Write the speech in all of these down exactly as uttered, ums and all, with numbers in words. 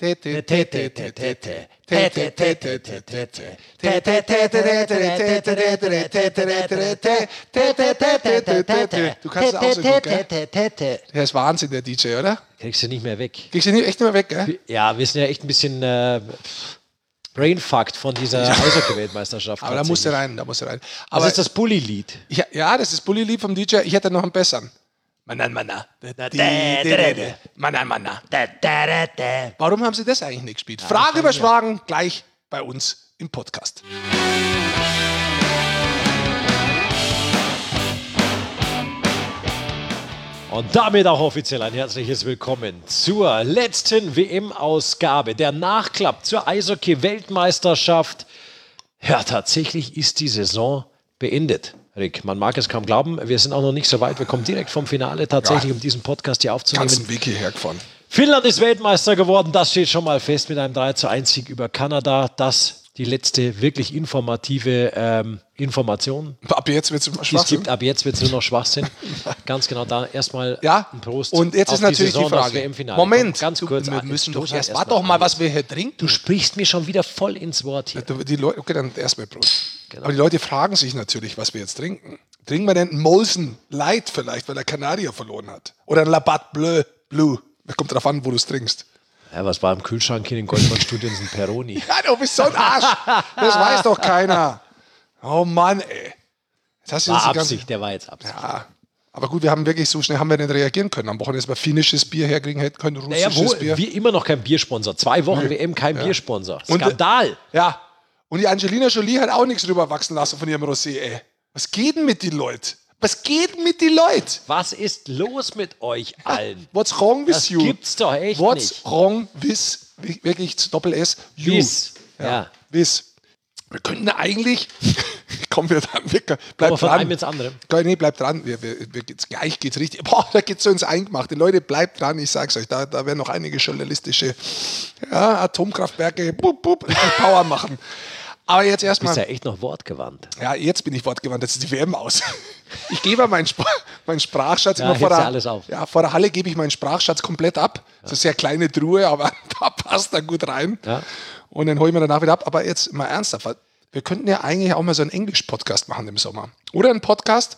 kannst es auch so gut, gell? Der ist Wahnsinn, der D J, oder? Kriegst du nicht mehr weg. Kriegst du nicht, echt nicht mehr weg, gell? Ja, wir sind ja echt ein bisschen äh, brainfucked von dieser Eishockey-Weltmeisterschaft. Aber da musst du rein, da musst du rein. Aber das ist das Bulli-Lied. Ja, ja, das ist das Bulli-Lied vom D J. Ich hätte noch einen besseren. Manan, Mana. Manan, Mana. Warum haben sie das eigentlich nicht gespielt? Frage über Fragen gleich bei uns im Podcast. Und damit auch offiziell ein herzliches Willkommen zur letzten W M-Ausgabe, der Nachklapp zur Eishockey-Weltmeisterschaft. Ja, tatsächlich ist die Saison beendet. Rick, man mag es kaum glauben, wir sind auch noch nicht so weit. Wir kommen direkt vom Finale tatsächlich, ja, um diesen Podcast hier aufzunehmen. Ganzen Weg hierher gefahren. Finnland ist Weltmeister geworden, das steht schon mal fest mit einem drei zu eins Sieg über Kanada. Das die letzte wirklich informative ähm, Information. Ab jetzt wird es nur noch Schwachsinn. Es gibt, ab jetzt wird es nur noch Schwachsinn. Ganz genau, da erstmal ja, ein Prost. Und jetzt auf ist natürlich die, Saison, Frage. Moment, ganz du, kurz. Wir müssen doch erst, warte doch mal, was wir hier trinken. Du sprichst mir schon wieder voll ins Wort hier. Die Leute, okay, dann erstmal Prost. Genau. Aber die Leute fragen sich natürlich, was wir jetzt trinken. Trinken wir denn einen Molson Light vielleicht, weil der Kanadier verloren hat? Oder ein Labatt Bleu, Blue? Das kommt drauf an, wo du es trinkst. Ja, was war im Kühlschrank in den Goldmann-Studien? Ein Peroni. Ja, du bist so ein Arsch. Das weiß doch keiner. Oh Mann, ey. Jetzt hast du war jetzt Absicht, ganze... der war jetzt Absicht. Ja, aber gut, wir haben wirklich so schnell haben wir nicht reagieren können. Am Wochenende mal finnisches Bier herkriegen hätten können, russisches naja, wo, Bier. Wir immer noch kein Biersponsor. Zwei Wochen Nö. W M, kein ja. Biersponsor. Und, Skandal. Ja. Und die Angelina Jolie hat auch nichts rüberwachsen lassen von ihrem Rosé, ey. Was geht denn mit den Leuten? Was geht denn mit den Leuten? Was ist los mit euch allen? What's wrong with das you? Das gibt's doch echt What's nicht. What's wrong with, wirklich Doppel S, you. With. Ja. ja. With. Wir könnten eigentlich, kommen wir dran, wir, bleib Aber von dran. einem ins andere. Nee, bleibt dran, wir, wir, wir, gleich geht's richtig, boah, da geht's so ins Eingemachte. Leute, bleibt dran, ich sag's euch, da, da werden noch einige journalistische ja, Atomkraftwerke bup, bup, Power machen. Aber jetzt erstmal. Du bist ja echt noch wortgewandt. Ja, jetzt bin ich wortgewandt, jetzt ist die W M aus. Ich gebe meinen, Sp- meinen Sprachschatz ja, immer vor der, alles auf. Ja, vor der Halle gebe ich meinen Sprachschatz komplett ab. Ja. Das ist eine sehr kleine Truhe, aber da passt er gut rein. Ja. Und dann hole ich mir danach wieder ab. Aber jetzt mal ernsthaft, wir könnten ja eigentlich auch mal so einen Englisch-Podcast machen im Sommer. Oder einen Podcast,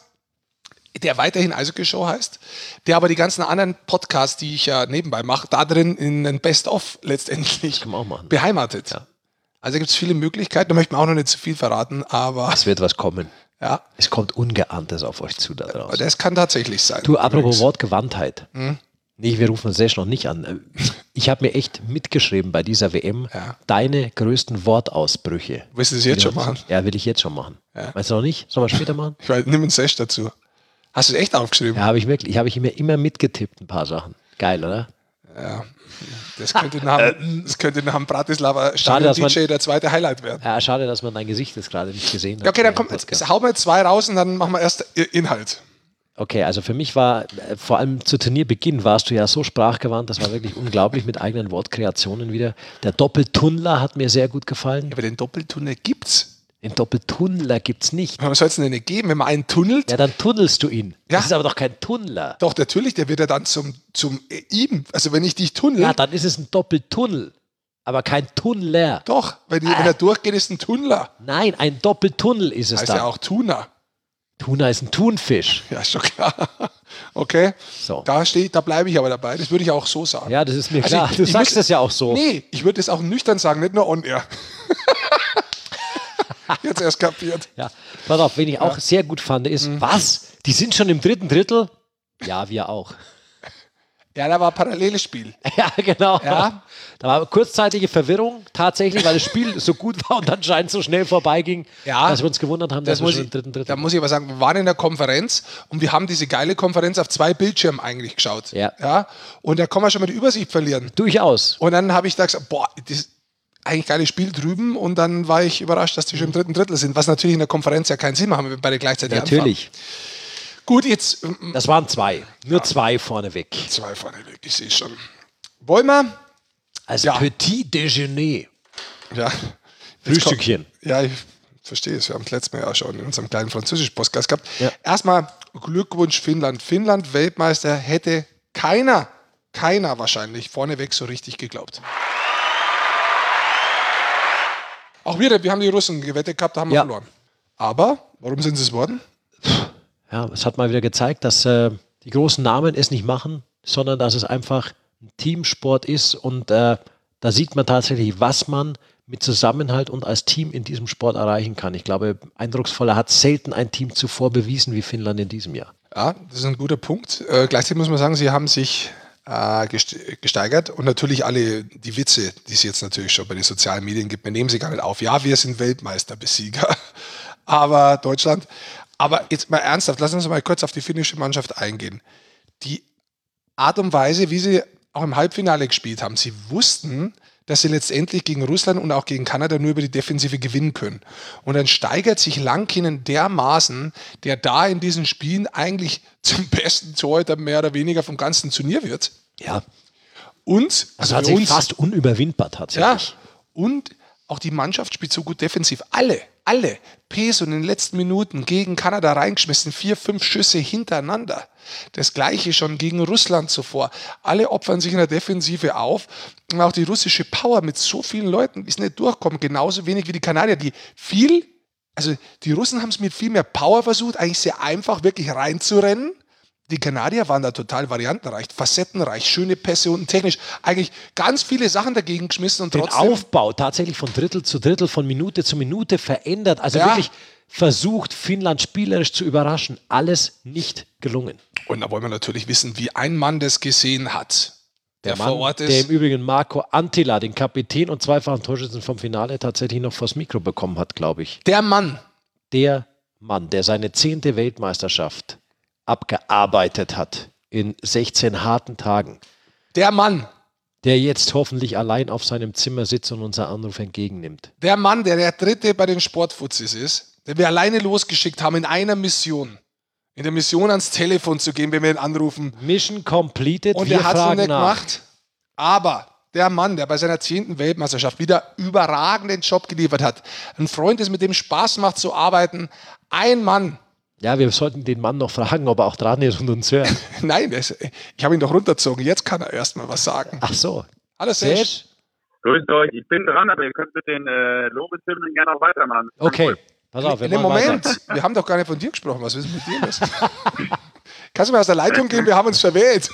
der weiterhin Eishockey-Show heißt, der aber die ganzen anderen Podcasts, die ich ja nebenbei mache, da drin in ein Best-of letztendlich kann man auch machen. beheimatet. Ja. Also da gibt es viele Möglichkeiten, da möchte man auch noch nicht zu viel verraten, aber... Es wird was kommen. Ja. Es kommt Ungeahntes auf euch zu da draußen. Das kann tatsächlich sein. Du, apropos Wortgewandtheit. Hm? Nee, wir rufen Sesh noch nicht an. Ich habe mir echt mitgeschrieben bei dieser W M, ja. deine größten Wortausbrüche. Willst du das jetzt schon machen? Ja, will ich jetzt schon machen. Ja. Weißt du noch nicht? Sollen wir später machen? Ich weiß, nimm einen Sesh dazu. Hast du es echt aufgeschrieben? Ja, habe ich wirklich. Ich habe ich mir immer mitgetippt, ein paar Sachen. Geil, oder? Ja. Das könnte nach dem, das könnte nach dem Bratislava Stadion D J der zweite Highlight werden. Ja, schade, dass man dein Gesicht jetzt gerade nicht gesehen hat. Ja, okay, dann kommt, jetzt hauen wir jetzt zwei raus und dann machen wir erst Inhalt. Okay, also für mich war, vor allem zu Turnierbeginn warst du ja so sprachgewandt, das war wirklich unglaublich mit eigenen Wortkreationen wieder. Der Doppeltunnler hat mir sehr gut gefallen. Ja, aber den Doppeltunnel gibt's. Den Doppeltunnler gibt's nicht. Was soll es denn nicht geben, wenn man einen tunnelt? Ja, dann tunnelst du ihn. Ja. Das ist aber doch kein Tunnler. Doch, natürlich, der wird ja dann zum, zum ihm. Also wenn ich dich tunnel. Ja, dann ist es ein Doppeltunnel, aber kein Tunnler. Doch, wenn, die, äh. wenn er durchgeht, ist ein Tunnler. Nein, ein Doppeltunnel ist es heißt dann. Ja auch Tuna. Tuna ist ein Thunfisch. Ja, ist schon klar. Okay, so. da stehe, da bleibe ich aber dabei. Das würde ich auch so sagen. Ja, das ist mir also klar. Ich, du ich sagst muss, es ja auch so. Nee, ich würde es auch nüchtern sagen, nicht nur on air. Jetzt erst kapiert. Ja, pass auf, wen ich auch ja. sehr gut fand, ist, mhm. was? Die sind schon im dritten Drittel? Ja, wir auch. Ja, da war ein paralleles Spiel. Ja, genau. Ja. Da war kurzzeitige Verwirrung tatsächlich, weil das Spiel so gut war und anscheinend so schnell vorbeiging, ja, dass wir uns gewundert haben, das dass wir schon ich, im dritten Drittel Da muss ich aber sagen, wir waren in der Konferenz und wir haben diese geile Konferenz auf zwei Bildschirmen eigentlich geschaut. Ja. Ja. Und da kann man schon mal die Übersicht verlieren. Durchaus. Und dann habe ich da gesagt, boah, das ist eigentlich geiles Spiel drüben und dann war ich überrascht, dass die schon im dritten Drittel sind, was natürlich in der Konferenz ja keinen Sinn macht, wenn wir beide gleichzeitig Natürlich. Anfangen. Gut, jetzt... Das waren zwei. Nur ja. zwei vorneweg. Zwei vorneweg, ich sehe schon. Wollen wir? Also ja. Petit Déjeuner. Ja. Frühstückchen. Kommt, ja, ich verstehe es. Wir haben es letztes Mal ja schon in unserem kleinen französischen Podcast gehabt. Ja. Erstmal Glückwunsch Finnland. Finnland, Weltmeister, hätte keiner, keiner wahrscheinlich vorneweg so richtig geglaubt. Auch wir, wir haben die Russen gewettet gehabt, da haben wir Ja. verloren. Aber, warum sind sie es worden? Ja, es hat mal wieder gezeigt, dass äh, die großen Namen es nicht machen, sondern dass es einfach ein Teamsport ist und äh, da sieht man tatsächlich, was man mit Zusammenhalt und als Team in diesem Sport erreichen kann. Ich glaube, eindrucksvoller hat selten ein Team zuvor bewiesen wie Finnland in diesem Jahr. Ja, das ist ein guter Punkt. Äh, gleichzeitig muss man sagen, sie haben sich äh, gest- gesteigert und natürlich alle die Witze, die es jetzt natürlich schon bei den sozialen Medien gibt, wir nehmen sie gar nicht auf. Ja, wir sind Weltmeisterbesieger, aber Deutschland. Aber jetzt mal ernsthaft, lassen Sie uns mal kurz auf die finnische Mannschaft eingehen. Die Art und Weise, wie sie auch im Halbfinale gespielt haben, sie wussten, dass sie letztendlich gegen Russland und auch gegen Kanada nur über die Defensive gewinnen können. Und dann steigert sich Lankinen dermaßen, der da in diesen Spielen eigentlich zum besten Torhüter mehr oder weniger vom ganzen Turnier wird. Ja, Und, also also für tatsächlich uns, fast unüberwindbar ja, tatsächlich. und auch die Mannschaft spielt so gut defensiv. Alle, alle. Peso in den letzten Minuten gegen Kanada reingeschmissen, vier, fünf Schüsse hintereinander. Das gleiche schon gegen Russland zuvor. Alle opfern sich in der Defensive auf. Und auch die russische Power mit so vielen Leuten ist nicht durchkommen. Genauso wenig wie die Kanadier, die viel, also die Russen haben es mit viel mehr Power versucht, eigentlich sehr einfach wirklich reinzurennen. Die Kanadier waren da total variantenreich, facettenreich, schöne Pässe und technisch eigentlich ganz viele Sachen dagegen geschmissen und Den trotzdem. Aufbau tatsächlich von Drittel zu Drittel, von Minute zu Minute verändert. Also Ja. wirklich versucht, Finnland spielerisch zu überraschen. Alles nicht gelungen. Und da wollen wir natürlich wissen, wie ein Mann das gesehen hat, der, Der Mann, vor Ort der ist. im Übrigen Marco Antila, den Kapitän und zweifachen Torschützen vom Finale, tatsächlich noch vors Mikro bekommen hat, glaube ich. Der Mann. Der Mann, der seine zehnte Weltmeisterschaft abgearbeitet hat in sechzehn harten Tagen, Der Mann. der jetzt hoffentlich allein auf seinem Zimmer sitzt und unser Anruf entgegennimmt. Der Mann, der der Dritte bei den Sportfuzis ist, den wir alleine losgeschickt haben in einer Mission. In der Mission ans Telefon zu gehen, wenn wir ihn anrufen. Mission completed, Und wir er hat es noch fragen nicht nach. gemacht. Aber der Mann, der bei seiner zehnten Weltmeisterschaft wieder überragenden Job geliefert hat, ein Freund ist, mit dem Spaß macht zu arbeiten, ein Mann. Ja, wir sollten den Mann noch fragen, ob er auch dran ist und uns hört. Nein, das, ich habe ihn doch runtergezogen. Jetzt kann er erst mal was sagen. Ach so. Hallo Serge. Serge? Grüßt euch, ich bin dran, aber ihr könnt mit den äh, Lobeshymnen gerne auch weitermachen. Okay, pass auf, wir Nee, machen Moment, weiter. wir haben doch gar nicht von dir gesprochen. Was ist mit dir los? Kannst du mal aus der Leitung gehen? Wir haben uns verwählt.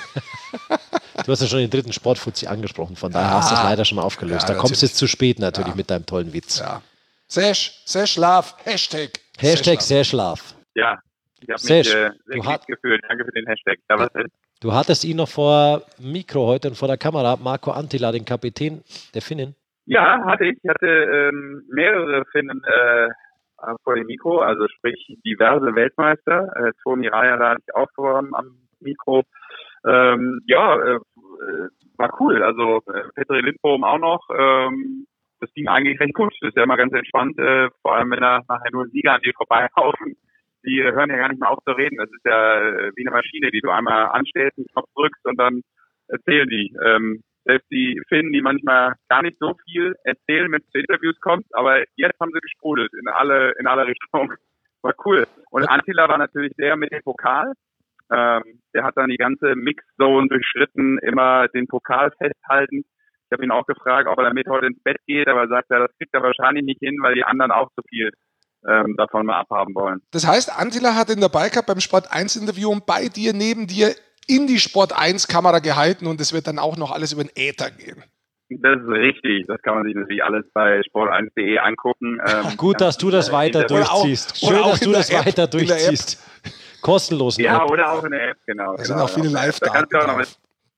Du hast ja schon den dritten Sportfuzzi angesprochen, von daher hast du das leider schon mal aufgelöst. Ja, da kommst du natürlich. jetzt zu spät natürlich mit deinem tollen Witz. Ja. Serge, Serge Love, Hashtag. Hashtag Serge sehr schlaf. Ja, ich habe mich Serge, äh, sehr du glücklich hast- gefühlt. Danke für den Hashtag. Da was ist. Du hattest ihn noch vor Mikro heute und vor der Kamera, Marco Antila, den Kapitän der Finnen. Ja, hatte ich. Ich hatte ähm, mehrere Finnen äh, vor dem Mikro, also sprich diverse Weltmeister. Äh, Toni Raja da hatte ich auch vor am am Mikro. Ähm, ja, äh, äh, war cool. Also äh, Petri Lindbohm auch noch. Ähm, das ging eigentlich recht gut. Das ist ja immer ganz entspannt, äh, vor allem wenn da nachher nur Sieger an dir vorbeilaufen. Die äh, hören ja gar nicht mehr auf zu reden. Das ist ja äh, wie eine Maschine, die du einmal anstellst, einen Knopf drückst und dann erzählen die. Ähm, selbst die Finnen, die manchmal gar nicht so viel erzählen, wenn es zu Interviews kommt, aber jetzt haben sie gesprudelt in alle in alle Richtungen. War cool. Und Antila war natürlich der mit dem Pokal. Ähm, der hat dann die ganze Mixzone durchschritten, immer den Pokal festhalten. Ich habe ihn auch gefragt, ob er damit heute ins Bett geht, aber er sagt, ja, das kriegt er wahrscheinlich nicht hin, weil die anderen auch so viel ähm, davon mal abhaben wollen. Das heißt, Antila hat ihn dabei gehabt beim Sport eins Interview und bei dir, neben dir, in die Sport eins Kamera gehalten und es wird dann auch noch alles über den Äther gehen. Das ist richtig. Das kann man sich natürlich alles bei sport eins punkt de angucken. Ähm, Gut, dass du das weiter Interview- Oder auch- durchziehst. oder Schön, auch dass in du der das App, weiter in der App. durchziehst. Kostenlos. Ja, oder auch in der App, genau. Da sind genau, auch viele genau. Da Live-Daten kannst du auch noch drauf.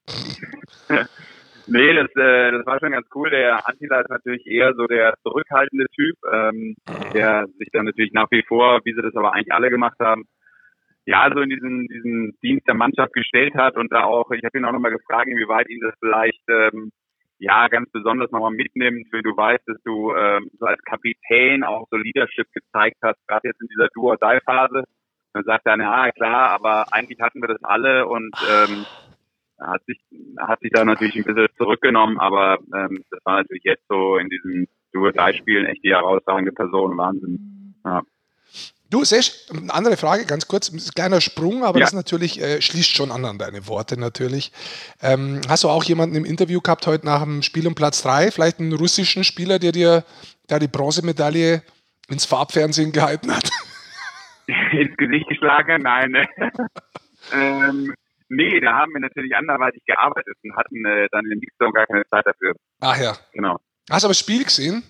mit Nee, das, äh, das war schon ganz cool. Der Antila ist natürlich eher so der zurückhaltende Typ, ähm, der sich dann natürlich nach wie vor, wie sie das aber eigentlich alle gemacht haben, ja, so in diesen, diesen Dienst der Mannschaft gestellt hat und da auch, ich habe ihn auch nochmal gefragt, inwieweit ihn das vielleicht, ähm, ja, ganz besonders nochmal mitnimmt, wenn du weißt, dass du ähm, so als Kapitän auch so Leadership gezeigt hast, gerade jetzt in dieser Do-or-Die-Phase. Dann sagt er, ja, klar, aber eigentlich hatten wir das alle und ähm, hat sich hat sich da natürlich ein bisschen zurückgenommen, aber ähm, das war natürlich jetzt so in diesen Do-or-Die-Spielen echt die herausragende Person, Wahnsinn. Ja. Du, Sesh, eine andere Frage, ganz kurz, ein kleiner Sprung, aber Ja. das natürlich äh, schließt schon an an deine Worte natürlich. Ähm, hast du auch jemanden im Interview gehabt heute nach dem Spiel um Platz drei, vielleicht einen russischen Spieler, der dir da die Bronzemedaille ins Farbfernsehen gehalten hat? Ins Gesicht geschlagen? Nein. Ne? ähm, nee, da haben wir natürlich anderweitig gearbeitet und hatten äh, dann in der Mixzone gar keine Zeit dafür. Ach ja. Genau. Hast du aber das Spiel gesehen?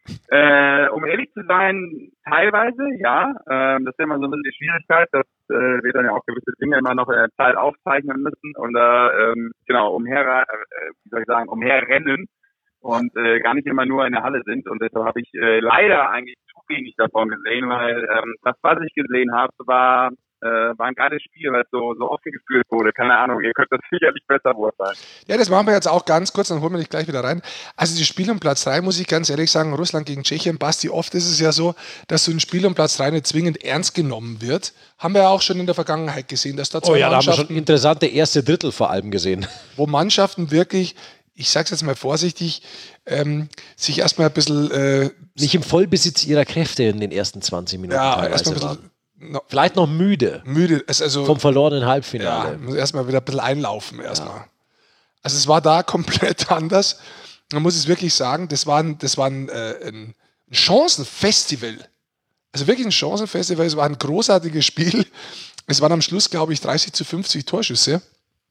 Äh, um ehrlich zu sein, teilweise, ja. Ähm, das ist immer so ein bisschen die Schwierigkeit, dass äh, wir dann ja auch gewisse Dinge immer noch in der Zeit aufzeichnen müssen und da, ähm, genau, umher, äh, wie soll ich sagen, umherrennen und äh, gar nicht immer nur in der Halle sind. Und deshalb habe ich äh, leider eigentlich zu wenig davon gesehen, weil ähm, das, was ich gesehen habe, war äh, war ein geiles Spiel, weil es so, so offen geführt wurde. Keine Ahnung, ihr könnt das sicherlich besser beurteilen. Ja, das machen wir jetzt auch ganz kurz, dann holen wir dich gleich wieder rein. Also das Spiel um Platz drei, muss ich ganz ehrlich sagen, Russland gegen Tschechien, Basti, oft ist es ja so, dass so ein Spiel um Platz drei nicht zwingend ernst genommen wird. Haben wir ja auch schon in der Vergangenheit gesehen, dass da zwei Oh ja, da haben wir Mannschaften, schon interessante erste Drittel vor allem gesehen. wo Mannschaften wirklich, ich sag's jetzt mal vorsichtig, ähm, sich erstmal ein bisschen, äh, Nicht im Vollbesitz ihrer Kräfte in den ersten zwanzig Minuten ja, teilweise erstmal ein waren. bisschen no, Vielleicht noch müde müde, es- also vom verlorenen ja, Halbfinale. muss erstmal wieder ein bisschen einlaufen erstmal. Also es war da komplett anders. Man muss es wirklich sagen, das war ein, das war ein, äh, ein Chancenfestival. Also wirklich ein Chancenfestival. Es war ein großartiges Spiel. Es waren am Schluss, glaube ich, dreißig zu fünfzig Torschüsse.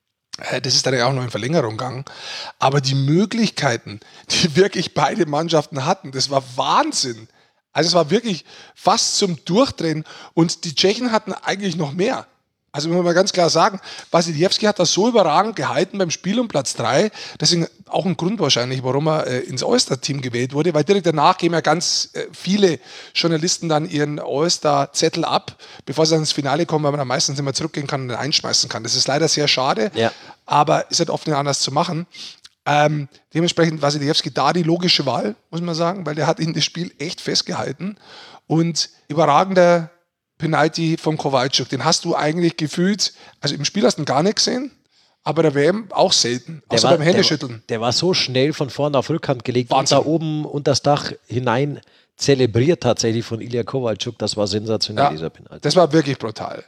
Äh, Das ist dann ja auch noch in Verlängerung gegangen. Aber die Möglichkeiten, die wirklich beide Mannschaften hatten, das war Wahnsinn. Also es war wirklich fast zum Durchdrehen. Und die Tschechen hatten eigentlich noch mehr. Also muss man mal ganz klar sagen, Wasiliewski hat das so überragend gehalten beim Spiel um Platz drei. Deswegen auch ein Grund wahrscheinlich, warum er äh, ins All-Star-Team gewählt wurde, weil direkt danach geben ja ganz äh, viele Journalisten dann ihren All-Star-Zettel ab, bevor sie dann ins Finale kommen, weil man dann meistens immer zurückgehen kann und den einschmeißen kann. Das ist leider sehr schade, Ja. aber ist halt oft nicht anders zu machen. Ähm, dementsprechend Wasiliewski da die logische Wahl, muss man sagen, weil der hat in das Spiel echt festgehalten. Und überragender Penalty vom Kowalczyk, den hast du eigentlich gefühlt, also im Spiel hast du ihn gar nicht gesehen, aber der W M auch selten, Der außer war, beim der, Händeschütteln. der war so schnell von vorne auf Rückhand gelegt Wahnsinn. und da oben unter das Dach hinein zelebriert tatsächlich von Ilya Kowalczyk. Das war sensationell, Ja, dieser Penalty. das war wirklich brutal.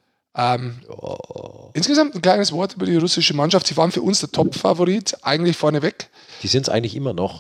Ähm, Insgesamt ein kleines Wort über die russische Mannschaft. Sie waren für uns der Top-Favorit, eigentlich vorneweg. Die sind es eigentlich immer noch.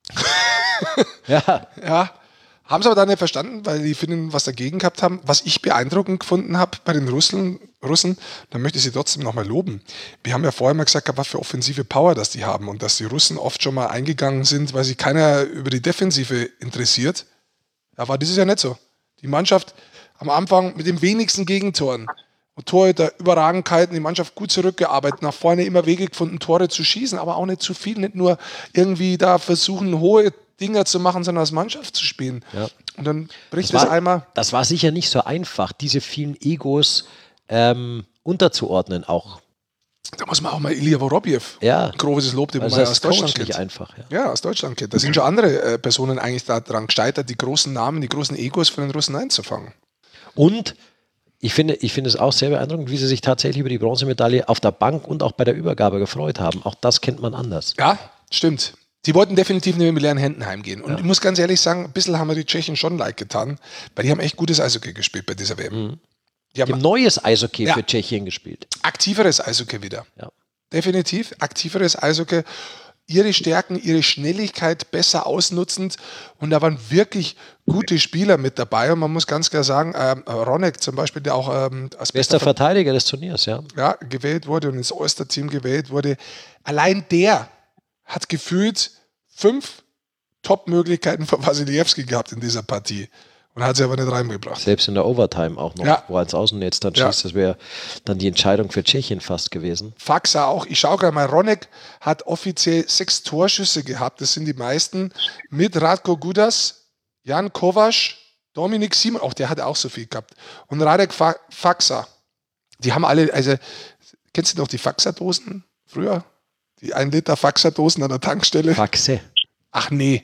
ja, Ja, haben es aber dann nicht verstanden, weil die Finnen was dagegen gehabt haben. Was ich beeindruckend gefunden habe bei den Russen, Russen, da möchte ich sie trotzdem nochmal loben. Wir haben ja vorher mal gesagt, was für offensive Power das die haben und dass die Russen oft schon mal eingegangen sind, weil sich keiner über die Defensive interessiert. Da war dieses Jahr nicht so. Die Mannschaft am Anfang mit den wenigsten Gegentoren und Torhüter überragend gehalten, die Mannschaft gut zurückgearbeitet, nach vorne immer Wege gefunden, Tore zu schießen, aber auch nicht zu viel, nicht nur irgendwie da versuchen, hohe Dinger zu machen, sondern als Mannschaft zu spielen. Ja. Und dann bricht das es war, einmal. das war sicher nicht so einfach, diese vielen Egos ähm, unterzuordnen auch. Da muss man auch mal Ilya Vorobjev Ja. ein großes Lob, den Also man ja das aus ist Coach Deutschland nicht kennt. einfach. Ja. Ja, aus Deutschland kennt. Da sind schon andere äh, Personen eigentlich daran gescheitert, die großen Namen, die großen Egos von den Russen einzufangen. Und ich finde, ich finde es auch sehr beeindruckend, wie sie sich tatsächlich über die Bronzemedaille auf der Bank und auch bei der Übergabe gefreut haben. Auch das kennt man anders. Ja, stimmt. Die wollten definitiv nicht mit leeren Händen heimgehen. Und ich muss ganz ehrlich sagen, ein bisschen haben wir die Tschechen schon leid getan, weil die haben echt gutes Eishockey gespielt bei dieser W M. Mhm. Die Die haben haben neues Eishockey Ja. für Tschechien gespielt. aktiveres Eishockey wieder. Ja. Definitiv aktiveres Eishockey. Ihre Stärken, ihre Schnelligkeit besser ausnutzend. Und da waren wirklich gute Spieler mit dabei. Und man muss ganz klar sagen, ähm, Ronek zum Beispiel, der auch ähm, als Bester bester Verteidiger des Turniers, ja. ja, gewählt wurde und ins All-Star-Team gewählt wurde. Allein der hat gefühlt fünf Top-Möglichkeiten von Wasiliewski gehabt in dieser Partie und hat sie aber nicht reingebracht. Selbst in der Overtime auch noch, Ja. wo er ins Außennetz dann Ja. schießt. Das wäre dann die Entscheidung für Tschechien fast gewesen. Faxa auch. Ich schaue gerade mal, Ronek hat offiziell sechs Torschüsse gehabt. Das sind die meisten. Mit Radko Gudas, Jan Kovac, Dominik Simon, auch der hat auch so viel gehabt. Und Radek Fa- Faxa. Die haben alle, also, kennst du noch die Faxa-Dosen früher? Die ein Liter Faxa-Dosen an der Tankstelle? Faxe. Ach nee.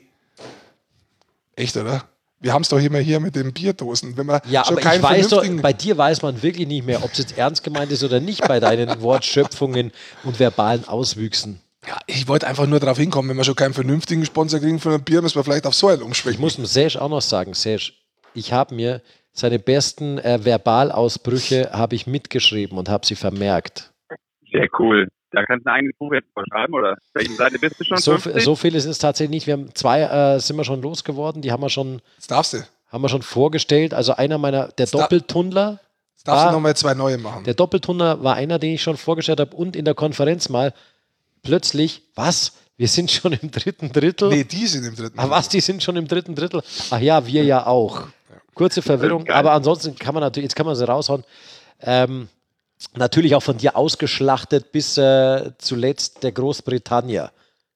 Echt, oder? Wir haben es doch immer hier mit den Bierdosen. Wenn man Ja, schon aber keinen ich weiß doch, vernünftigen- bei dir weiß man wirklich nicht mehr, ob es jetzt ernst gemeint ist oder nicht bei deinen Wortschöpfungen und verbalen Auswüchsen. Ja, ich wollte einfach nur darauf hinkommen, wenn wir schon keinen vernünftigen Sponsor kriegen von einem Bier, müssen wir vielleicht auf so einen Ich umschwenken. muss dem Serge auch noch sagen, Serge, ich habe mir seine besten äh, Verbalausbrüche habe ich mitgeschrieben und habe sie vermerkt. Sehr cool. Da kannst du ein eigenes Buch jetzt schreiben, oder? Welche Seite bist du schon? So, so viele sind es tatsächlich nicht. Wir haben zwei, äh, sind wir schon losgeworden. Die haben wir schon, Jetzt darfst du. haben wir schon vorgestellt. Also einer meiner, der Doppeltunnler. Jetzt darfst war, du nochmal zwei neue machen. Der Doppeltunnler war einer, den ich schon vorgestellt habe und in der Konferenz mal plötzlich, was? Wir sind schon im dritten Drittel? Nee, die sind im dritten Ach was, die sind schon im dritten Drittel? Ach ja, wir ja auch. Kurze Verwirrung, aber ansonsten kann man natürlich, jetzt kann man sie raushauen. Ähm, natürlich auch von dir ausgeschlachtet bis äh, zuletzt der Großbritannier.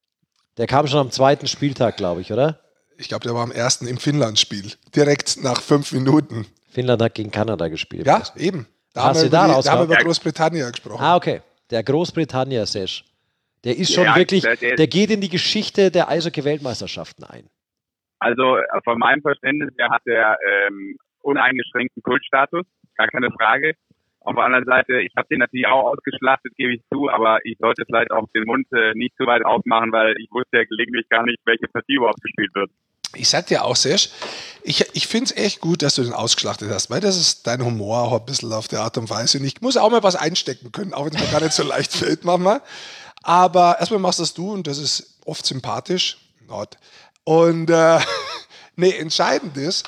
Der kam schon am zweiten Spieltag, glaube ich, oder? Ich glaube, der war am ersten im Finnland-Spiel. Direkt nach fünf Minuten. Finnland hat gegen Kanada gespielt. Ja, eben. Da Hast haben du wir da über, die, raus da haben wir über gehabt? Großbritannien gesprochen. Ah, okay. Der Großbritannier, Sesh. Der ist schon Ja, wirklich, der- der- der geht in die Geschichte der Eishockey-Weltmeisterschaften ein. Also äh, von meinem Verständnis her hat er ähm, uneingeschränkten Kultstatus, gar keine Frage. Auf der anderen Seite, ich habe den natürlich auch ausgeschlachtet, gebe ich zu, aber ich sollte vielleicht auch den Mund äh, nicht zu weit aufmachen, weil ich wusste ja gelegentlich gar nicht, welche Partie überhaupt gespielt wird. Ich sag dir auch, Sesh, ich, ich finde es echt gut, dass du den ausgeschlachtet hast, weil das ist dein Humor auch ein bisschen auf der Art und Weise. Und ich muss auch mal was einstecken können, auch wenn es mir gar nicht so leicht fällt manchmal. Aber erstmal machst das du und das ist oft sympathisch. Not. Und äh, nee, entscheidend ist,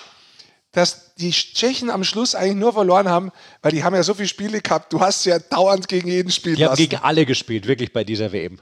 dass die Tschechen am Schluss eigentlich nur verloren haben, weil die haben ja so viele Spiele gehabt. Du hast ja dauernd gegen jeden spielen Die haben lassen. gegen alle gespielt, wirklich bei dieser W M.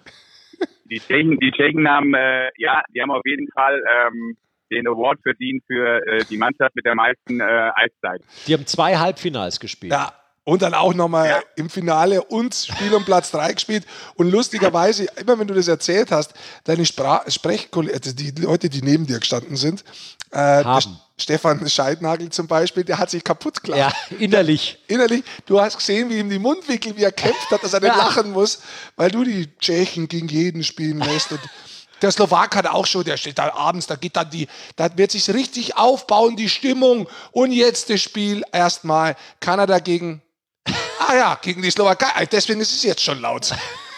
Die Tschechen, die Tschechen haben, äh, ja, die haben auf jeden Fall ähm, den Award verdient für äh, die Mannschaft mit der meisten äh, Eiszeit. Die haben zwei Halbfinals gespielt. Ja, und dann auch nochmal Ja. im Finale und Spiel um Platz drei gespielt. Und lustigerweise, immer wenn du das erzählt hast, deine Spra- Sprechkollegen, also die Leute, die neben dir gestanden sind, äh, der Haben. Stefan Scheidnagel zum Beispiel, der hat sich kaputt gelacht. Ja, innerlich. Innerlich, du hast gesehen, wie ihm die Mundwinkel, wie er kämpft hat, dass er nicht Ja. lachen muss, weil du die Tschechen gegen jeden spielen lässt. Und der Slowak hat auch schon, der steht da abends, da geht dann die, da wird sich richtig aufbauen, die Stimmung. Und jetzt das Spiel erstmal Kanada gegen, ah ja, gegen die Slowakei. Deswegen ist es jetzt schon laut.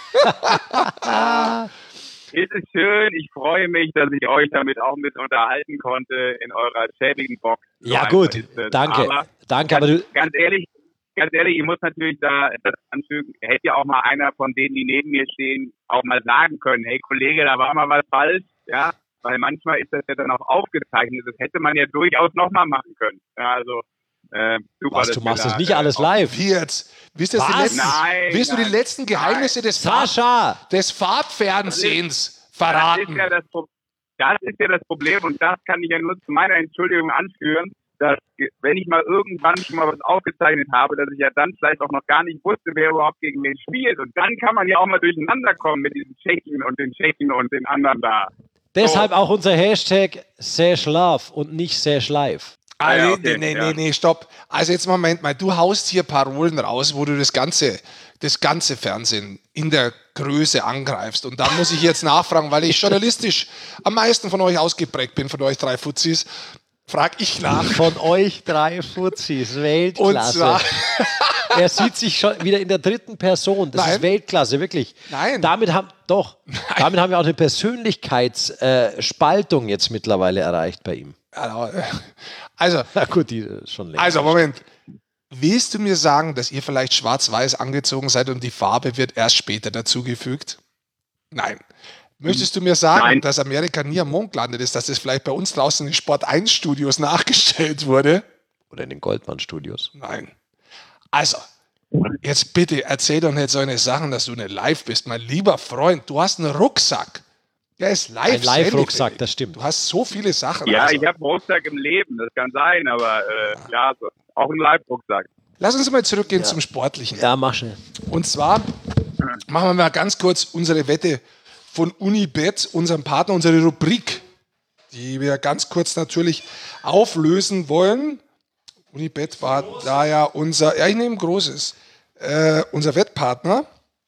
Es ist schön, ich freue mich, dass ich euch damit auch mit unterhalten konnte in eurer schäbigen Box. So Ja einfach gut, ist es. danke. Aber Danke, aber ganz, du, ganz ehrlich, ganz ehrlich, ich muss natürlich da das anfügen, hätte ja auch mal einer von denen, die neben mir stehen, auch mal sagen können, hey Kollege, da war mal was falsch, ja, weil manchmal ist das ja dann auch aufgezeichnet, das hätte man ja durchaus nochmal machen können. Ja, also äh, super. was, dass du wir machst da, das nicht äh, alles auch- live. Wie jetzt? Willst du, das die Was? letzten, Nein, willst du die nein, letzten Geheimnisse des, Fahrt, Sascha! des Fahrtfernsehens Das verraten? ist, ja das, Pro- das ist ja das Problem und das kann ich ja nur zu meiner Entschuldigung anführen, dass wenn ich mal irgendwann schon mal was aufgezeichnet habe, dass ich ja dann vielleicht auch noch gar nicht wusste, wer überhaupt gegen wen spielt. Und dann kann man ja auch mal durcheinander kommen mit diesen Tschechen und den Tschechen und den anderen da. Deshalb auch unser Hashtag Sash Love und nicht Sash Live. Ah, ja, nee, okay, nee, nee, ja. nee, stopp. Also jetzt Moment mal, du haust hier Parolen raus, wo du das ganze, das ganze Fernsehen in der Größe angreifst. Und da muss ich jetzt nachfragen, weil ich journalistisch am meisten von euch ausgeprägt bin, von euch drei Fuzis, frag ich nach. Von euch drei Fuzis, Und Weltklasse. zwar, Er sieht sich schon wieder in der dritten Person. Das Nein. ist Weltklasse, wirklich. Nein. Damit haben, doch, damit haben wir auch eine Persönlichkeitsspaltung jetzt mittlerweile erreicht bei ihm. also, Na gut, die ist schon länger. also Moment. Willst du mir sagen, dass ihr vielleicht schwarz-weiß angezogen seid und die Farbe wird erst später dazugefügt? Nein. Möchtest du mir sagen, Nein. dass Amerika nie am Mond gelandet ist, dass das vielleicht bei uns draußen in den Sport eins Studios nachgestellt wurde? Oder in den Goldmann-Studios. Nein. Also, jetzt bitte erzähl doch nicht so eine Sachen, dass du nicht live bist. Mein lieber Freund, du hast einen Rucksack. Der ist live. Ein Live-Rucksack, das stimmt. Du hast so viele Sachen. Ja, also. ich habe einen Rucksack im Leben, das kann sein, aber äh, ja, so, auch ein Live-Rucksack. Lass uns mal zurückgehen zum Sportlichen. Ja, mach schnell. Und zwar machen wir mal ganz kurz unsere Wette von Unibet, unserem Partner, unsere Rubrik, die wir ganz kurz natürlich auflösen wollen. Unibet war da ja unser, ja ich nehme ein großes, äh, unser Wettpartner.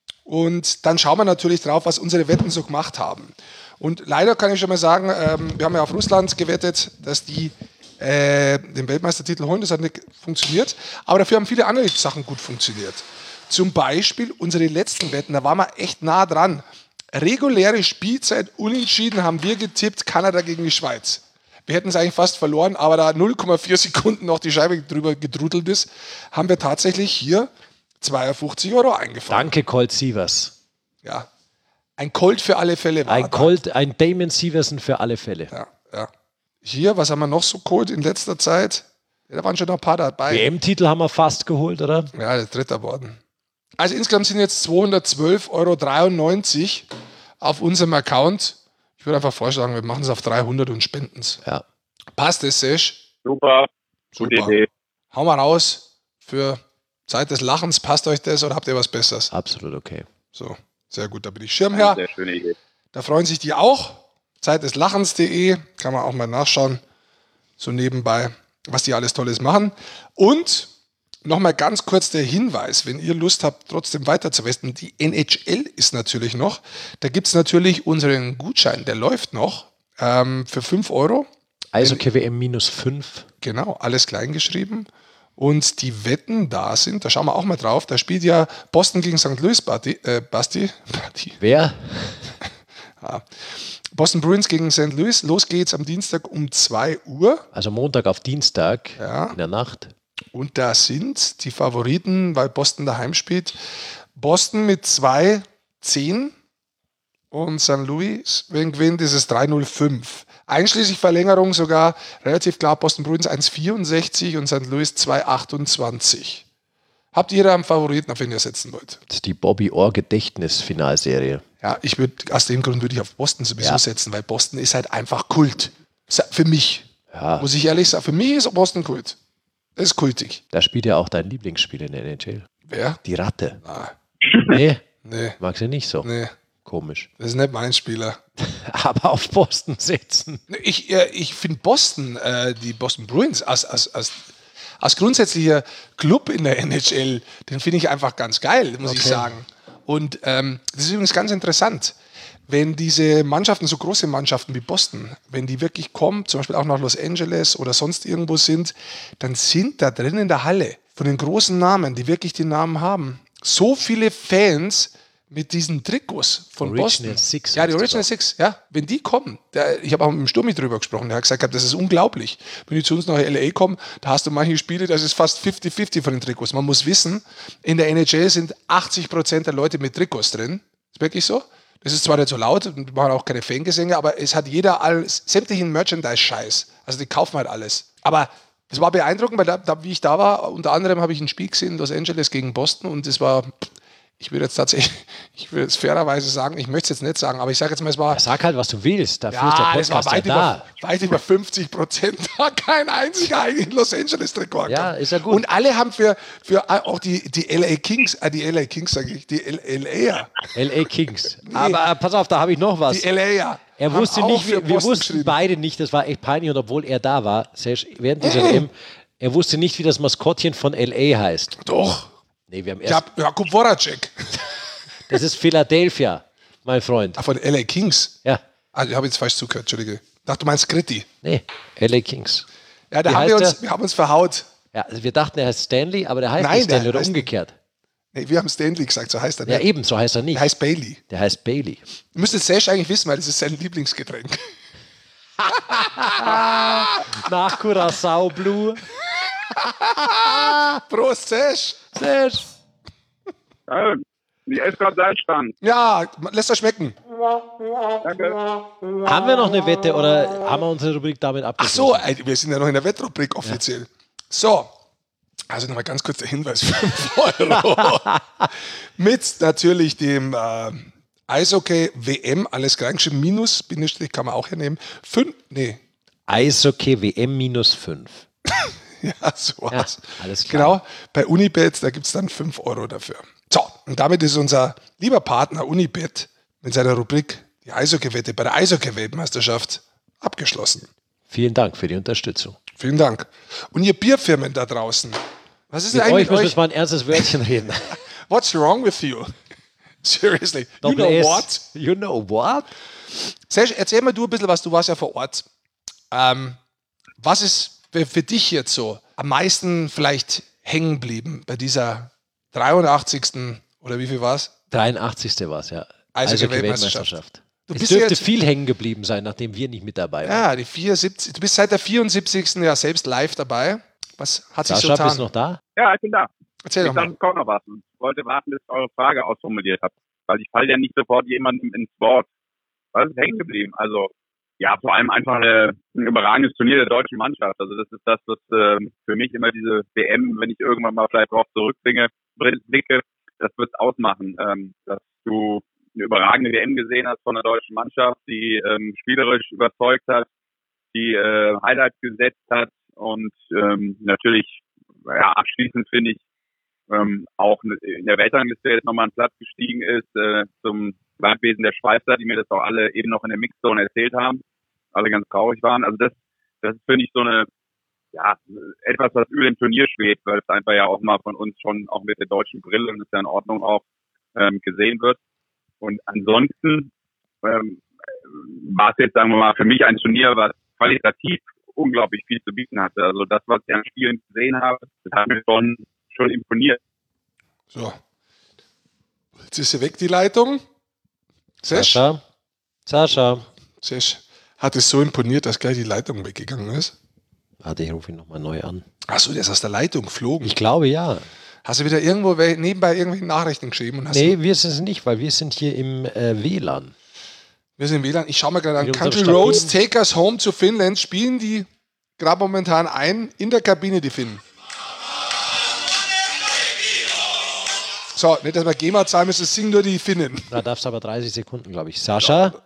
Und dann schauen wir natürlich drauf, was unsere Wetten so gemacht haben. Und leider kann ich schon mal sagen, ähm, wir haben ja auf Russland gewettet, dass die äh, den Weltmeistertitel holen. Das hat nicht funktioniert. Aber dafür haben viele andere Sachen gut funktioniert. Zum Beispiel unsere letzten Wetten, da waren wir echt nah dran. Reguläre Spielzeit unentschieden haben wir getippt, Kanada gegen die Schweiz. Wir hätten es eigentlich fast verloren, aber da null Komma vier Sekunden noch die Scheibe drüber gedrudelt ist, haben wir tatsächlich hier zweiundfünfzig Euro eingefahren. Danke, Colt Sievers. Ja, ein Colt für alle Fälle. Ein Colt, ein Damon Sieversen für alle Fälle. Ja, ja. Hier, was haben wir noch so geholt in letzter Zeit? Ja, da waren schon noch ein paar dabei. W M-Titel haben wir fast geholt, oder? Ja, der dritte worden. Also insgesamt sind jetzt zweihundertzwölf Euro dreiundneunzig auf unserem Account. Ich würde einfach vorschlagen, wir machen es auf dreihundert und spenden es. Ja. Passt das, Sesh? Super. Gute Super. Idee. Hau mal raus. Für Zeit des Lachens, passt euch das oder habt ihr was Besseres? Absolut okay. So, sehr gut, da bin ich Schirmherr. Sehr schöne Idee. Da freuen sich die auch. Zeit des Lachens punkt de kann man auch mal nachschauen, so nebenbei, was die alles Tolles machen. Und nochmal ganz kurz der Hinweis, wenn ihr Lust habt, trotzdem weiterzuwesten, die N H L ist natürlich noch. Da gibt es natürlich unseren Gutschein, der läuft noch ähm, für fünf Euro. Also K W M minus fünf. Genau, alles klein geschrieben. Und die Wetten da sind, da schauen wir auch mal drauf, da spielt ja Boston gegen Sankt Louis, Basti. Äh, Basti. Basti. Wer? Ja. Boston Bruins gegen Sankt Louis. Los geht's am Dienstag um zwei Uhr. Also Montag auf Dienstag Ja. in der Nacht. Und da sind die Favoriten, weil Boston daheim spielt. Boston mit zwei zehn und Sankt Louis, wenn gewinnt, ist es drei null fünf. Einschließlich Verlängerung sogar relativ klar, Boston Bruins eins vierundsechzig und Sankt Louis zwei achtundzwanzig. Habt ihr da einen Favoriten, auf wen ihr setzen wollt? Das ist die Bobby Orr Gedächtnis-Finalserie. Ja, ich würde, aus dem Grund würde ich auf Boston sowieso Ja. setzen, weil Boston ist halt einfach Kult. Für mich. Ja. Muss ich ehrlich sagen, für mich ist Boston Kult. Das ist kultig. Da spielt ja auch dein Lieblingsspiel in der N H L. Wer? Die Ratte. Ah, Nee, nee, magst du nicht so. nee. Komisch. Das ist nicht mein Spieler. Aber auf Boston setzen. Ich, äh, ich finde Boston, äh, die Boston Bruins, als, als, als, als grundsätzlicher Club in der N H L, den finde ich einfach ganz geil, muss Okay. ich sagen. Und ähm, das ist übrigens ganz interessant. Wenn diese Mannschaften, so große Mannschaften wie Boston, wenn die wirklich kommen, zum Beispiel auch nach Los Angeles oder sonst irgendwo sind, dann sind da drin in der Halle von den großen Namen, die wirklich die Namen haben, so viele Fans mit diesen Trikots von Original Boston. Six Ja, die heißt das Original auch. Six, ja. Wenn die kommen, der, ich habe auch mit dem Sturmi drüber gesprochen, der hat gesagt, das ist unglaublich. Wenn die zu uns nach L A kommen, da hast du manche Spiele, das ist fast fünfzig fünfzig von den Trikots. Man muss wissen, in der N H L sind achtzig Prozent der Leute mit Trikots drin. Ist wirklich so. Das ist zwar nicht so laut und machen auch keine Fangesänge, aber es hat jeder alles, sämtlichen Merchandise-Scheiß. Also die kaufen halt alles. Aber es war beeindruckend, weil da, da, wie ich da war, unter anderem habe ich ein Spiel gesehen in Los Angeles gegen Boston und es war, ich würde jetzt tatsächlich, ich würde jetzt fairerweise sagen, ich möchte es jetzt nicht sagen, aber ich sage jetzt mal, es war, Sag halt, was du willst. Dafür ist ja, der es war Podcast weit, ja da. über, weit über fünfzig Prozent da, kein einziger eigentlich in Los Angeles Trikot. Ja, gehabt. ist ja gut. Und alle haben für, für auch die, die L A Kings, äh, die L A Kings sage ich, die L A, L A Kings. Aber äh, pass auf, da habe ich noch was. die L A. Er haben wusste auch nicht, für wir, wir Boston wussten geschrieben. beide nicht, das war echt peinlich, und obwohl er da war, Serge, während dieser W M, er wusste nicht, wie das Maskottchen von L A heißt. Doch. Nee, wir haben Ich erst, habe Jakub Voracek. das ist Philadelphia, mein Freund. Ah, von L A Kings. Ja, Also, ich habe jetzt falsch zugehört, Entschuldige. Ich dachte, du meinst Gritti. nee, L A Kings. Ja, da Wie haben wir heißt uns, der? wir haben uns verhaut. Ja, also wir dachten, er heißt Stanley, aber der heißt Nein, nicht Stanley der oder heißt- umgekehrt. Nee, wir haben Stanley gesagt, so heißt er Ja, nicht. eben, so heißt er nicht. Der heißt Bailey. Der heißt Bailey. Du müsstest Sash eigentlich wissen, weil das ist sein Lieblingsgetränk. Nach Curaçao Blue. Prost, Sash. Serge. Ja, die ist gerade sehr spannend. Ja, lässt er schmecken. Danke. Haben wir noch eine Wette oder haben wir unsere Rubrik damit Ach abgeschlossen? so, ey, wir sind ja noch in der Wettrubrik offiziell. So, also nochmal ganz kurz der Hinweis, fünf Euro. Mit natürlich dem äh, Eishockey W M, alles kleingeschrieben, minus, Bindestrich kann man auch hernehmen. Fünf, nee, Eishockey W M minus fünf. ja, so Ja, was. alles klar. Genau, bei Unibet, da gibt es dann fünf Euro dafür. So, und damit ist unser lieber Partner Unibet mit seiner Rubrik die Eishockey-Wette bei der Eishockey-Weltmeisterschaft abgeschlossen. Vielen Dank für die Unterstützung. Vielen Dank. Und ihr Bierfirmen da draußen, was ist denn Mit eigentlich euch mit müssen wir euch? jetzt mal ein ernstes Wörtchen reden. What's wrong with you? Seriously. You know Doppel S. what? You know what? Serge, erzähl mal du ein bisschen was, du warst ja vor Ort. Ähm, was ist für, für dich jetzt so am meisten vielleicht hängen geblieben bei dieser dreiundachtzigsten oder wie viel war es? dreiundachtzigste war es, ja. Eishockey-Weltmeisterschaft. Du es bist dürfte jetzt, viel hängen geblieben sein, nachdem wir nicht mit dabei waren. Ja, die vierundsiebzig. Du bist seit der vierundsiebzigsten ja selbst live dabei. Was hat sich so Sascha, getan? bist du noch da? Ja, ich bin da. Erzähl Ich doch mal. sag, komm noch was. Ich wollte warten, bis ich eure Frage ausformuliert habt. Weil ich falle ja nicht sofort jemandem ins Wort. Was ist hängen geblieben? Also, ja, vor allem einfach eine, ein überragendes Turnier der deutschen Mannschaft. Also das ist das, was äh, für mich immer diese W M, wenn ich irgendwann mal vielleicht drauf zurückbringe, blicke, das wird es ausmachen. Ähm, dass du eine überragende W M gesehen hast von der deutschen Mannschaft, die ähm, spielerisch überzeugt hat, die äh, Highlights gesetzt hat und ähm, natürlich, ja, abschließend finde ich, ähm, auch in der Weltrangliste jetzt nochmal einen Platz gestiegen ist äh, zum Leidwesen der Schweizer, die mir das auch alle eben noch in der Mixzone erzählt haben, alle ganz traurig waren. Also das, das finde ich so eine, ja, etwas, was über dem Turnier schwebt, weil es einfach ja auch mal von uns schon auch mit der deutschen Brille, und das ist ja in Ordnung auch, ähm, gesehen wird. Und ansonsten ähm, war es jetzt, sagen wir mal, für mich ein Turnier, was qualitativ unglaublich viel zu bieten hatte. Also das, was ich an Spielen gesehen habe, das hat mir schon, schon imponiert. So. Jetzt ist sie weg, die Leitung. Sesh? Sascha? Sascha? Sesh. Hat es so imponiert, dass gleich die Leitung weggegangen ist? Warte, ich rufe ihn nochmal neu an. Achso, der ist aus der Leitung geflogen. Ich glaube, ja. Hast du wieder irgendwo wel- nebenbei irgendwelche Nachrichten geschrieben? Und hast Nee, wir sind es nicht, weil wir sind hier im äh, W L A N. Wir sind im W L A N. Ich schaue mal gerade an. Mit unserem Country stabilen- Roads, Take Us Home to Finland. Spielen die gerade momentan ein in der Kabine, die Finnen. So, nicht, dass wir GEMA zahlen müssen, es singen nur die Finnen. Da darfst du aber dreißig Sekunden, glaube ich. Sascha,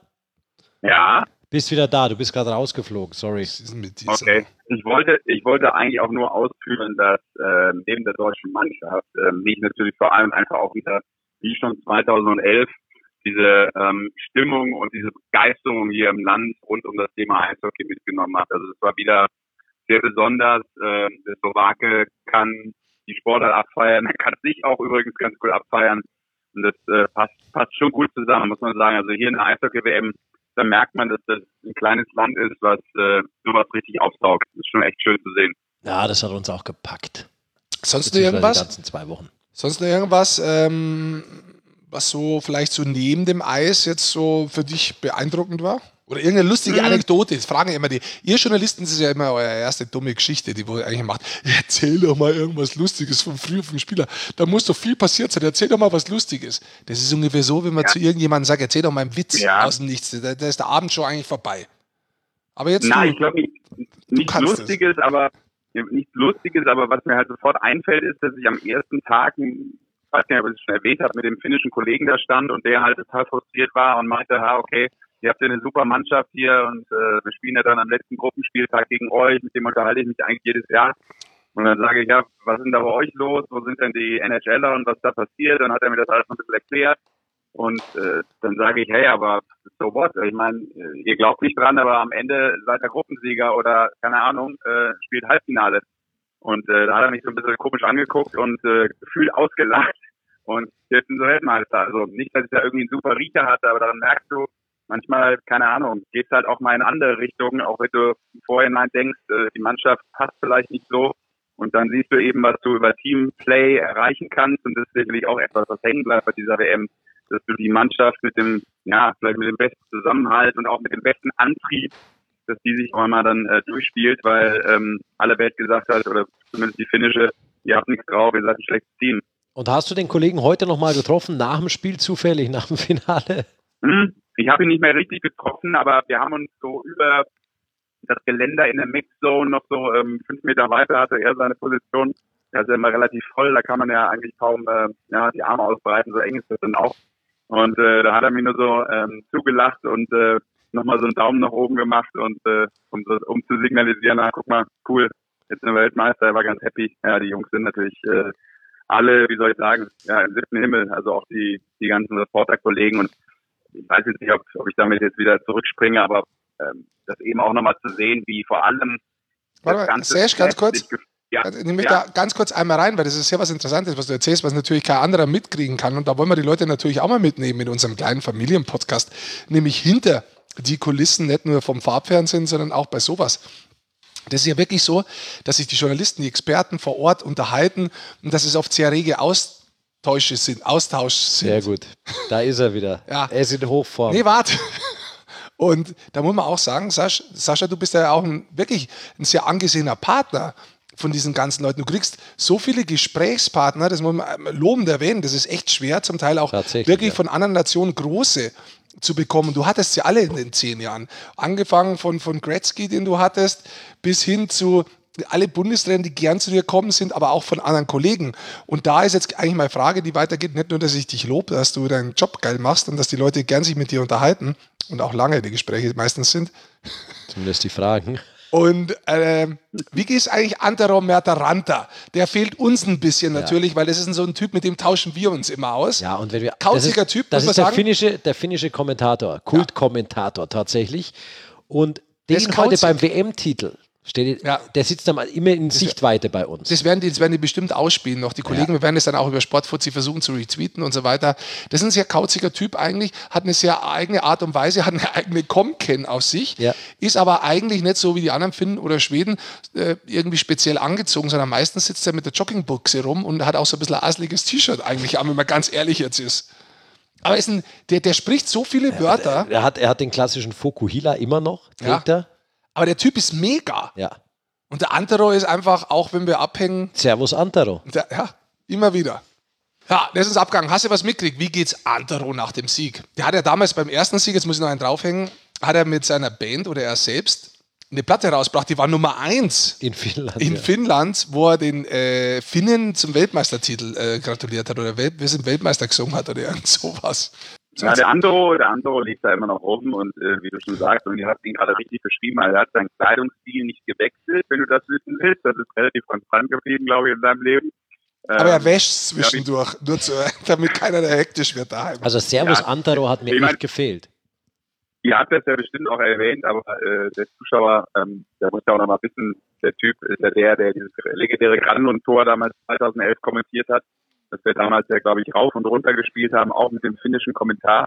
Ja, bist wieder da. Du bist gerade rausgeflogen. Sorry. Was ist denn mit dieser? okay. Ich wollte, ich wollte eigentlich auch nur ausführen, dass äh, neben der deutschen Mannschaft äh, mich natürlich vor allem einfach auch wieder, wie schon zweitausendelf, diese ähm, Stimmung und diese Begeisterung hier im Land rund um das Thema Eishockey mitgenommen hat. Also es war wieder sehr besonders. Äh, der Slowake kann die Sportart abfeiern, er kann sich auch übrigens ganz cool abfeiern. Und das äh, passt, passt schon gut zusammen, muss man sagen. Also hier in der Eishockey-W M, da merkt man, dass das ein kleines Land ist, was äh, sowas richtig aufsaugt. Das ist schon echt schön zu sehen. Ja, das hat uns auch gepackt. Sonst noch Beziehungsweise irgendwas? Die ganzen zwei Wochen. Sonst noch irgendwas, ähm, was so vielleicht so neben dem Eis jetzt so für dich beeindruckend war? Oder irgendeine lustige Anekdote? Das fragen ja immer die. Ihr Journalisten, das ist ja immer eure erste dumme Geschichte, die wo ihr eigentlich macht. Erzähl doch mal irgendwas Lustiges von früher vom Spieler. Da muss doch viel passiert sein. Erzähl doch mal was Lustiges. Das ist ungefähr so, wenn man Ja. zu irgendjemandem sagt, erzähl doch mal einen Witz Ja. aus dem Nichts. Da, da ist der Abend schon eigentlich vorbei. Aber jetzt Nein, du, ich glaube nicht, nichts kannst Lustiges, aber nichts Lustiges, aber was mir halt sofort einfällt, ist, dass ich am ersten Tag, ich weiß nicht, ob ich es schon erwähnt habe, mit dem finnischen Kollegen da stand und der halt total frustriert war und meinte, ha, okay, ihr habt ja eine super Mannschaft hier und äh, wir spielen ja dann am letzten Gruppenspieltag gegen euch, mit dem unterhalte ich mich eigentlich jedes Jahr. Und dann sage ich, ja, was ist denn da bei euch los? Wo sind denn die N H Ler und was da passiert? Dann hat er mir das alles noch ein bisschen erklärt. Und äh, dann sage ich, hey, aber so what? Ich meine, ihr glaubt nicht dran, aber am Ende seid ihr Gruppensieger oder, keine Ahnung, äh, spielt Halbfinale. Und äh, da hat er mich so ein bisschen komisch angeguckt und äh, gefühlt ausgelacht. Und jetzt sind so Weltmeister. Also nicht, dass ich da irgendwie einen super Riecher hatte, aber daran merkst du, manchmal, keine Ahnung, geht's halt auch mal in andere Richtungen, auch wenn du vorhin denkst, äh, die Mannschaft passt vielleicht nicht so. Und dann siehst du eben, was du über Teamplay erreichen kannst. Und das ist sicherlich auch etwas, was hängen bleibt bei dieser W M, dass du die Mannschaft mit dem, ja, vielleicht mit dem besten Zusammenhalt und auch mit dem besten Antrieb, dass die sich auch einmal dann äh, durchspielt, weil ähm, alle Welt gesagt hat, oder zumindest die finnische, ihr habt nichts drauf, ihr seid ein schlechtes Team. Und hast du den Kollegen heute nochmal getroffen, nach dem Spiel zufällig, nach dem Finale? Hm, ich habe ihn nicht mehr richtig getroffen, aber wir haben uns so über das Geländer in der Mixzone noch so ähm, fünf Meter weiter hatte er seine Position. Der ist ja immer relativ voll, da kann man ja eigentlich kaum äh, ja, die Arme ausbreiten, so eng ist das dann auch. Und äh, da hat er mir nur so ähm, zugelacht und äh, nochmal so einen Daumen nach oben gemacht und äh, um, so, um zu signalisieren, na guck mal, cool, jetzt sind wir Weltmeister, er war ganz happy. Ja, die Jungs sind natürlich äh, alle, wie soll ich sagen, ja, im siebten Himmel, also auch die die ganzen Reporter-Kollegen. Und ich weiß jetzt nicht, ob, ob ich damit jetzt wieder zurückspringe, aber ähm, das eben auch nochmal zu sehen, wie vor allem Warte mal, Serge, ganz kurz. Ja, Also, ich möchte ja. da ganz kurz einmal rein, weil das ist sehr was Interessantes, was du erzählst, was natürlich kein anderer mitkriegen kann. Und da wollen wir die Leute natürlich auch mal mitnehmen in unserem kleinen Familienpodcast, nämlich hinter die Kulissen, nicht nur vom Farbfernsehen, sondern auch bei sowas. Das ist ja wirklich so, dass sich die Journalisten, die Experten vor Ort unterhalten und dass es oft sehr rege Austausche sind, Austausch sind. Sehr gut. Da ist er wieder. Ja. Er ist in Hochform. Nee, warte. Und da muss man auch sagen, Sascha, Sascha du bist ja auch ein, wirklich ein sehr angesehener Partner von diesen ganzen Leuten. Du kriegst so viele Gesprächspartner, das muss man lobend erwähnen, das ist echt schwer, zum Teil auch wirklich ja. von anderen Nationen große zu bekommen. Du hattest sie alle in den zehn Jahren. Angefangen von, von Gretzky, den du hattest, bis hin zu alle Bundestrainer, die gern zu dir kommen sind, aber auch von anderen Kollegen. Und da ist jetzt eigentlich meine Frage, die weitergeht, nicht nur, dass ich dich lobe, dass du deinen Job geil machst und dass die Leute gern sich mit dir unterhalten und auch lange die Gespräche meistens sind. Zumindest die Fragen. Und äh, wie geht es eigentlich Antero Mertaranta? Der fehlt uns ein bisschen ja. natürlich, weil das ist so ein Typ, mit dem tauschen wir uns immer aus. Ja, und wenn wir Kauziger das ist, Typ, das muss ist man der sagen. finnische, der finnische Kommentator, Kultkommentator ja. tatsächlich. Und den heute kauzig. beim W M-Titel. Steht, ja. Der sitzt dann immer in das Sichtweite bei uns. Das werden, die, das werden die bestimmt ausspielen noch. Die Kollegen, ja. wir werden es dann auch über Sportfuzzi versuchen zu retweeten und so weiter. Das ist ein sehr kauziger Typ eigentlich, hat eine sehr eigene Art und Weise, hat eine eigene Comken aus sich, ja. ist aber eigentlich nicht so wie die anderen Finnen oder Schweden äh, irgendwie speziell angezogen, sondern meistens sitzt er mit der Joggingbuchse rum und hat auch so ein bisschen ein asliges T-Shirt eigentlich an, wenn man ganz ehrlich jetzt ist. Aber ist ein, der, der spricht so viele Wörter. Er hat, er hat den klassischen Fokuhila immer noch, trägt ja. er. Aber der Typ ist mega. Ja. Und der Antero ist einfach, auch wenn wir abhängen. Servus Antero. Der, ja, immer wieder. Ja, der ist uns abgegangen. Hast du was mitgekriegt? Wie geht's Antero nach dem Sieg? Der hat ja damals beim ersten Sieg, jetzt muss ich noch einen draufhängen, hat er mit seiner Band oder er selbst eine Platte rausgebracht, die war Nummer eins. In Finnland. In ja. Finnland, wo er den äh, Finnen zum Weltmeistertitel äh, gratuliert hat oder Welt, wir sind Weltmeister gesungen hat oder irgend sowas. Ja, der Antero, der Antero liegt da immer noch rum und äh, wie du schon sagst, und ihr habt ihn gerade richtig beschrieben, also er hat seinen Kleidungsstil nicht gewechselt, wenn du das wissen willst. Das ist relativ konstant geblieben, glaube ich, in seinem Leben. Ähm, Aber er wäscht zwischendurch, ja, nur zu, damit keiner da hektisch wird daheim. Also Servus ja. Antero hat mir ich mein, echt gefehlt. Ihr habt das ja bestimmt auch erwähnt, aber äh, der Zuschauer, ähm, der muss ja auch noch mal wissen, der Typ ist ja der, der dieses legendäre Granlund-Tor damals zweitausendelf kommentiert hat. Das wir damals ja, glaube ich, rauf und runter gespielt haben, auch mit dem finnischen Kommentar.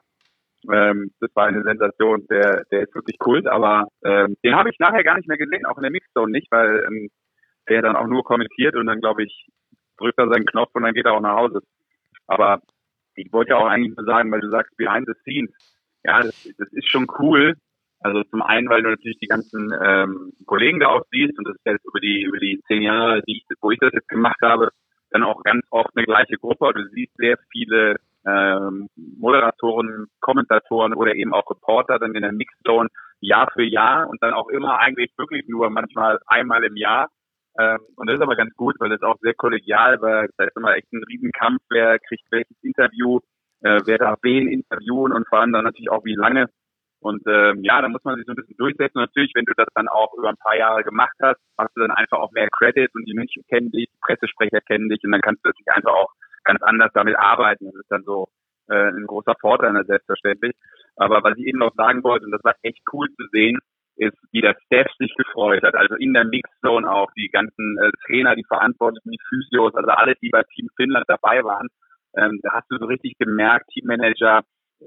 Ähm, das war eine Sensation, der, der ist wirklich Kult, aber ähm, den habe ich nachher gar nicht mehr gesehen, auch in der Mixzone nicht, weil ähm, der dann auch nur kommentiert und dann, glaube ich, drückt er seinen Knopf und dann geht er auch nach Hause. Aber ich wollte ja auch eigentlich nur sagen, weil du sagst, behind the scenes, ja, das, das ist schon cool. Also zum einen, weil du natürlich die ganzen ähm, Kollegen da auch siehst und das ist jetzt über die über die zehn Jahre, die ich, wo ich das jetzt gemacht habe, dann auch ganz oft eine gleiche Gruppe. Du siehst sehr viele ähm, Moderatoren, Kommentatoren oder eben auch Reporter dann in der Mixzone Jahr für Jahr und dann auch immer eigentlich wirklich nur manchmal einmal im Jahr. Ähm, und das ist aber ganz gut, weil das auch sehr kollegial war. Da ist immer echt ein Riesenkampf, wer kriegt welches Interview, äh, wer darf wen interviewen und vor allem dann natürlich auch wie lange. Und ähm, ja, da muss man sich so ein bisschen durchsetzen. Und natürlich, wenn du das dann auch über ein paar Jahre gemacht hast, hast du dann einfach auch mehr Credit und die Menschen kennen dich, die Pressesprecher kennen dich und dann kannst du natürlich einfach auch ganz anders damit arbeiten. Das ist dann so äh, ein großer Vorteil, selbstverständlich. Aber was ich eben noch sagen wollte, und das war echt cool zu sehen, ist, wie der Staff sich gefreut hat. Also in der Mixzone auch, die ganzen äh, Trainer, die Verantwortlichen, die Physios, also alle, die bei Team Finnland dabei waren. Ähm, da hast du so richtig gemerkt, Teammanager, äh,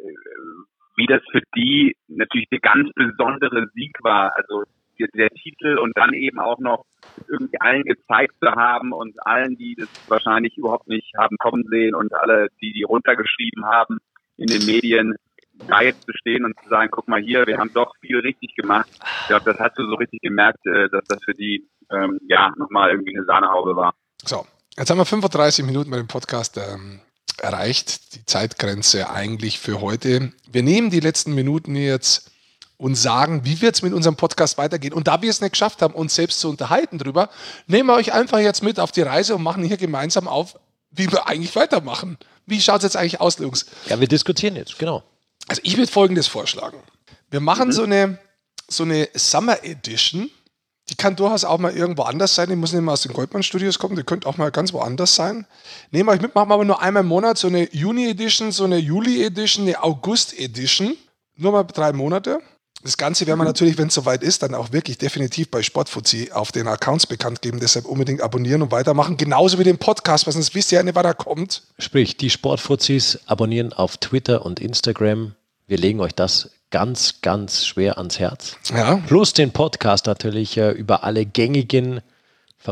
wie das für die natürlich der ganz besondere Sieg war. Also der, der Titel und dann eben auch noch irgendwie allen gezeigt zu haben und allen, die das wahrscheinlich überhaupt nicht haben kommen sehen und alle, die die runtergeschrieben haben in den Medien, da jetzt zu stehen und zu sagen, guck mal hier, wir haben doch viel richtig gemacht. Ich glaube, das hast du so richtig gemerkt, dass das für die ähm, ja nochmal irgendwie eine Sahnehaube war. So, jetzt haben wir fünfunddreißig Minuten bei dem Podcast ähm, erreicht, die Zeitgrenze eigentlich für heute. Wir nehmen die letzten Minuten jetzt und sagen, wie wird es mit unserem Podcast weitergehen. Und da wir es nicht geschafft haben, uns selbst zu unterhalten drüber, nehmen wir euch einfach jetzt mit auf die Reise und machen hier gemeinsam auf, wie wir eigentlich weitermachen. Wie schaut es jetzt eigentlich aus, Jungs? Ja, wir diskutieren jetzt, genau. Also ich würde Folgendes vorschlagen. Wir machen mhm. so eine, so eine Summer Edition. Die kann durchaus auch mal irgendwo anders sein. Die muss nicht mal aus den Goldmann-Studios kommen. Die könnte auch mal ganz woanders sein. Nehmen wir euch mit, machen wir aber nur einmal im Monat so eine Juni-Edition, so eine Juli-Edition, eine August-Edition. Nur mal drei Monate. Das Ganze werden wir natürlich, wenn es soweit ist, dann auch wirklich definitiv bei Sportfuzzi auf den Accounts bekannt geben. Deshalb unbedingt abonnieren und weitermachen. Genauso wie den Podcast, weil sonst wisst ihr ja nicht, was da kommt. Sprich, die Sportfuzis abonnieren auf Twitter und Instagram. Wir legen euch das ganz, ganz schwer ans Herz. Ja. Plus den Podcast natürlich äh, über alle gängigen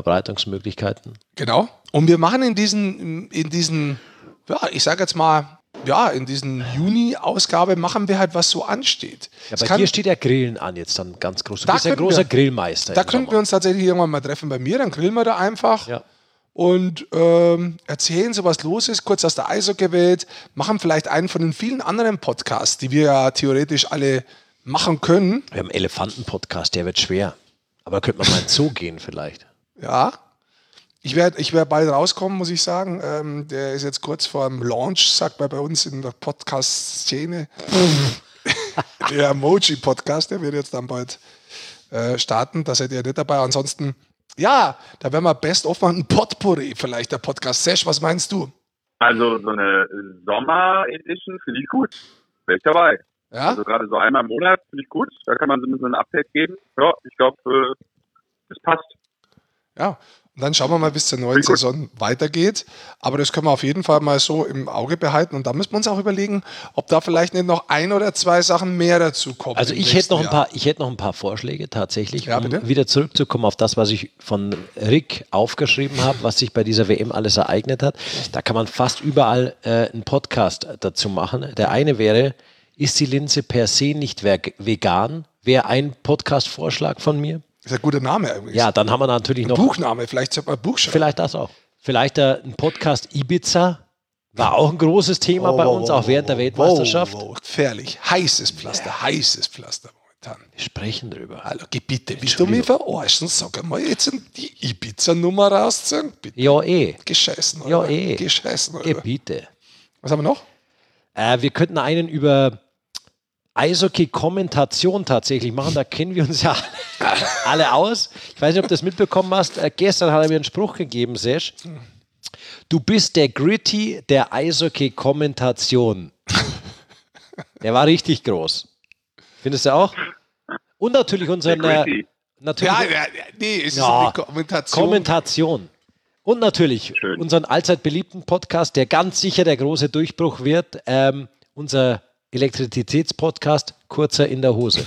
Verbreitungsmöglichkeiten. Genau. Und wir machen in diesen, in diesen, ja, ich sage jetzt mal, ja, in diesen Juni-Ausgabe machen wir halt, was so ansteht. Ja, bei dir steht ja Grillen an jetzt dann ganz groß. Du da bist ja ein großer wir, Grillmeister. Da könnten wir uns tatsächlich irgendwann mal treffen bei mir, dann grillen wir da einfach. Ja. Und ähm, erzählen, so was los ist, kurz aus der Eishockey-Welt, machen vielleicht einen von den vielen anderen Podcasts, die wir ja theoretisch alle machen können. Wir haben einen Elefanten-Podcast, der wird schwer. Aber da könnte man mal in den Zoo gehen vielleicht. Ja, ich werde ich werd bald rauskommen, muss ich sagen. Ähm, der ist jetzt kurz vor dem Launch, sagt man bei uns in der Podcast-Szene. Der Emoji-Podcast, der wird jetzt dann bald äh, starten, da seid ihr nicht dabei. Ansonsten ja, da werden wir best of machen, ein Potpourri vielleicht, der Podcast. Sesh, was meinst du? Also so eine Sommer-Edition finde ich gut. Wäre ich dabei. Ja? Also gerade so einmal im Monat finde ich gut. Da kann man so ein bisschen ein Update geben. Ja, ich glaube, äh, das passt. Ja, und dann schauen wir mal, wie es zur neuen Saison weitergeht. Aber das können wir auf jeden Fall mal so im Auge behalten. Und da müssen wir uns auch überlegen, ob da vielleicht nicht noch ein oder zwei Sachen mehr dazu kommen. Also ich hätte, noch ein paar, ich hätte noch ein paar Vorschläge tatsächlich, ja, um wieder zurückzukommen auf das, was ich von Rick aufgeschrieben habe, was sich bei dieser W M alles ereignet hat. Da kann man fast überall äh, einen Podcast dazu machen. Der eine wäre, ist die Linse per se nicht vegan? Wäre ein Podcast-Vorschlag von mir. Das ist ein guter Name übrigens. Ja, dann haben wir natürlich ein noch... Buchname, vielleicht sollte man ein Buch schreiben. Vielleicht das auch. Vielleicht äh, ein Podcast Ibiza. War auch ein großes Thema oh, bei uns, oh, auch während der Weltmeisterschaft. Oh, oh, gefährlich. Heißes Pflaster, ja. heißes Pflaster momentan. Wir sprechen drüber. Hallo, bitte, willst du mich verarschen? Sag mal jetzt die Ibiza-Nummer rausziehen. Bitte. Ja, eh. Gescheißen, oder? Ja, eh. Gescheißen, oder? Eh, bitte. Was haben wir noch? Äh, wir könnten einen über Eishockey-Kommentation tatsächlich machen. Da kennen wir uns ja alle aus. Ich weiß nicht, ob du das mitbekommen hast. Äh, gestern hat er mir einen Spruch gegeben, Sesh. Du bist der Gritty der Eishockey-Kommentation. Der war richtig groß. Findest du auch? Und natürlich unseren... Äh, natürlich, ja, ja, nee, es ja, ist eine Kommentation. Kommentation. Und natürlich Schön. unseren allzeit beliebten Podcast, der ganz sicher der große Durchbruch wird. Ähm, unser Elektrizitätspodcast, kurzer in der Hose.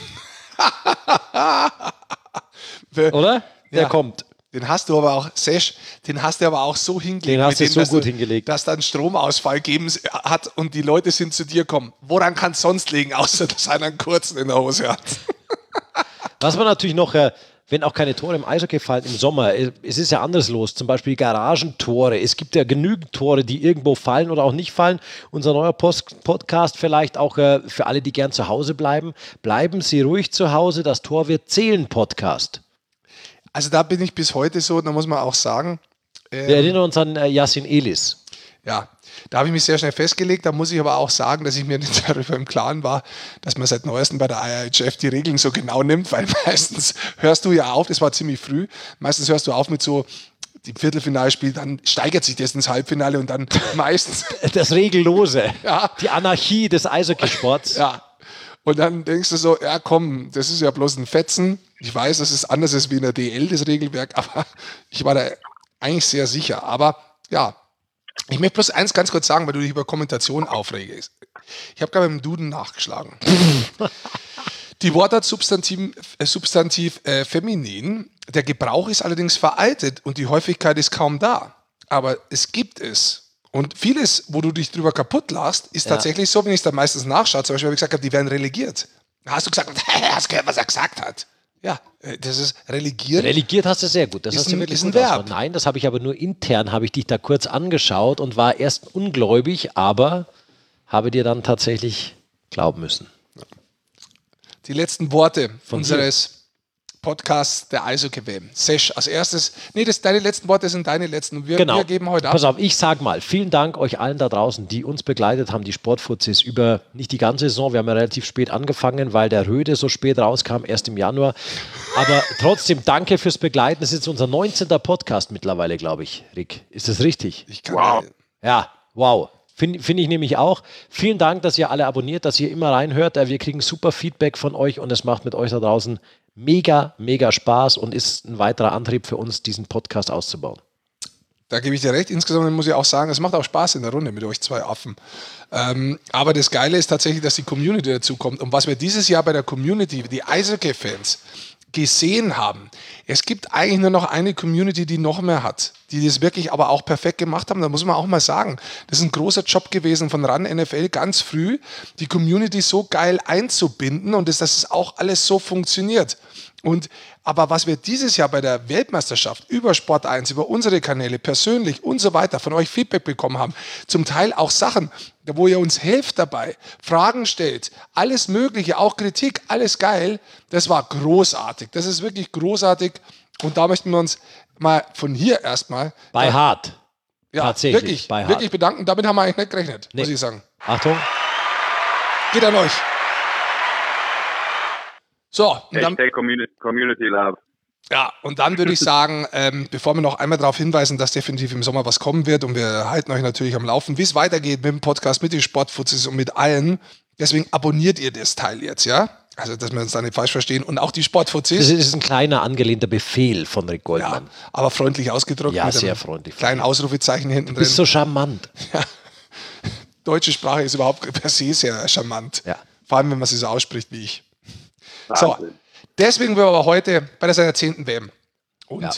Oder? Der ja, kommt. Den hast du aber auch, Sesh, den hast du aber auch so hingelegt. Den hast du so gut du, hingelegt. Dass dann Stromausfall geben hat und die Leute sind zu dir gekommen. Woran kann es sonst liegen, außer dass einer einen kurzen in der Hose hat? Was man natürlich noch... Äh, wenn auch keine Tore im Eishockey fallen im Sommer, es ist ja anders los, zum Beispiel Garagentore. Es gibt ja genügend Tore, die irgendwo fallen oder auch nicht fallen. Unser neuer Post- Podcast vielleicht auch äh, für alle, die gern zu Hause bleiben. Bleiben Sie ruhig zu Hause, das Tor wird zählen Podcast. Also da bin ich bis heute so, da muss man auch sagen. Ähm, Wir erinnern uns an äh, Yassin Elis. Ja, da habe ich mich sehr schnell festgelegt. Da muss ich aber auch sagen, dass ich mir nicht darüber im Klaren war, dass man seit neuestem bei der I I H F die Regeln so genau nimmt, weil meistens hörst du ja auf, das war ziemlich früh, meistens hörst du auf mit so dem Viertelfinalspiel, dann steigert sich das ins Halbfinale und dann meistens... Das Regellose, ja. Die Anarchie des Eishockeysports. Ja, und dann denkst du so, ja komm, das ist ja bloß ein Fetzen. Ich weiß, dass es anders ist wie in der D L, das Regelwerk, aber ich war da eigentlich sehr sicher. Aber ja, ich möchte bloß eins ganz kurz sagen, weil du dich über Kommentation aufregst. Ich habe gerade im Duden nachgeschlagen. Die Wortart Substantiv, äh, Substantiv äh, feminin, der Gebrauch ist allerdings veraltet und die Häufigkeit ist kaum da. Aber es gibt es. Und vieles, wo du dich drüber kaputt lachst, ist ja. tatsächlich so, wenn ich es dann meistens nachschaue. Zum Beispiel habe ich gesagt, die werden relegiert. Da hast du gesagt, hast gehört, was er gesagt hat. Ja, das ist relegiert. Relegiert hast du sehr gut. Das ist hast du ein, wirklich ist ein gut Verb. Nein, das habe ich aber nur intern, habe ich dich da kurz angeschaut und war erst ungläubig, aber habe dir dann tatsächlich glauben müssen. Die letzten Worte Von unseres Podcasts der Eishockey-W M. Sesh, als erstes, nee, das, deine letzten Worte sind deine letzten. Wir, genau. wir geben heute ab. Pass auf, ich sag mal, vielen Dank euch allen da draußen, die uns begleitet haben, die Sportfuzis, über nicht die ganze Saison, wir haben ja relativ spät angefangen, weil der Röde so spät rauskam, erst im Januar. Aber trotzdem, danke fürs Begleiten. Das ist jetzt unser neunzehnter Podcast mittlerweile, glaube ich, Rick. Ist das richtig? Ich kann wow. Ja, wow. Finde find ich nämlich auch. Vielen Dank, dass ihr alle abonniert, dass ihr immer reinhört. Wir kriegen super Feedback von euch und es macht mit euch da draußen mega, mega Spaß und ist ein weiterer Antrieb für uns, diesen Podcast auszubauen. Da gebe ich dir recht. Insgesamt muss ich auch sagen, es macht auch Spaß in der Runde mit euch zwei Affen. Ähm, aber das Geile ist tatsächlich, dass die Community dazu kommt. Und was wir dieses Jahr bei der Community, die Eishockey-Fans, gesehen haben. Es gibt eigentlich nur noch eine Community, die noch mehr hat, die das wirklich aber auch perfekt gemacht haben. Da muss man auch mal sagen, das ist ein großer Job gewesen von RAN N F L ganz früh, die Community so geil einzubinden und dass das auch alles so funktioniert. Und aber was wir dieses Jahr bei der Weltmeisterschaft über Sport eins, über unsere Kanäle persönlich und so weiter von euch Feedback bekommen haben, zum Teil auch Sachen, wo ihr uns helft dabei, Fragen stellt, alles Mögliche, auch Kritik, alles geil, das war großartig. Das ist wirklich großartig und da möchten wir uns mal von hier erstmal bei Hart. Ja, tatsächlich wirklich, bei Hart. wirklich bedanken. Damit haben wir eigentlich nicht gerechnet, nee. muss ich sagen. Achtung. Geht an euch. So, und dann, Community, Community Love. Ja, und dann würde ich sagen, ähm, bevor wir noch einmal darauf hinweisen, dass definitiv im Sommer was kommen wird und wir halten euch natürlich am Laufen, wie es weitergeht mit dem Podcast, mit den Sportfuzis und mit allen. Deswegen abonniert ihr das Teil jetzt, ja? Also, dass wir uns da nicht falsch verstehen. Und auch die Sportfuzis. Das ist ein kleiner angelehnter Befehl von Rick Goldmann. Ja, aber freundlich ausgedrückt. Ja, mit sehr einem freundlich. Kleinen Ausrufezeichen hinten drin. Du bist so charmant. Ja. Deutsche Sprache ist überhaupt per se sehr charmant. Ja. Vor allem, wenn man sie so ausspricht wie ich. Wahnsinn. So, deswegen wir aber heute bei seiner zehnten W M. Und, ja.